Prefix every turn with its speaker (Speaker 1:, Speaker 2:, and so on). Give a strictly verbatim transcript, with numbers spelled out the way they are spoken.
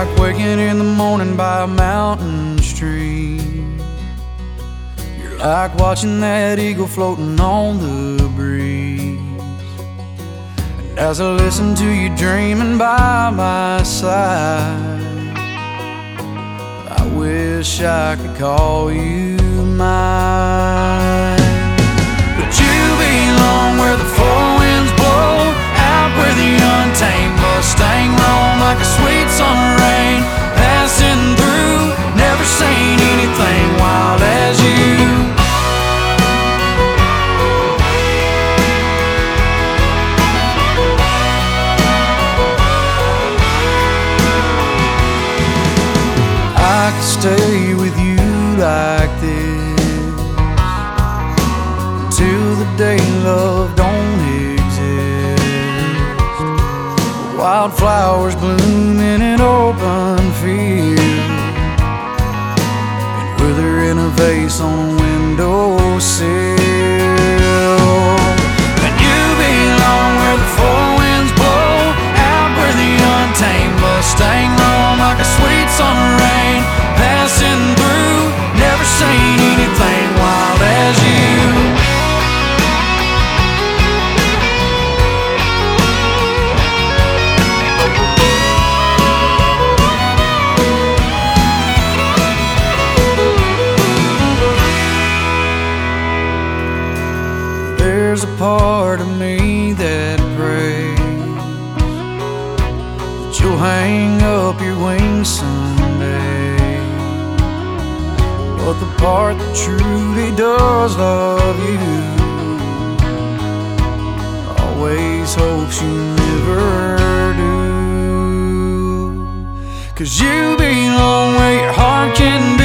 Speaker 1: like waking in the morning by a mountain stream. You're like watching that eagle floating on the breeze. And as I listen to you dreaming by my side, I wish I could call you mine. But you belong where the four winds blow, out where the untamed Mustang roam, like a sweet summer rain passing through. Never seen anything wild as you. I could stay with you like this till the day love don't exist. Wildflowers bloom in an open field and wither in a vase on a windowsill. And you belong where the four winds blow, out where the untamed Mustang roam, like a sweet summer rain passing through. Never seen anything wild as you. There's a part of me that prays that you'll hang up your wings someday. But the part that truly does love you always hopes you never do. 'Cause you belong where your heart can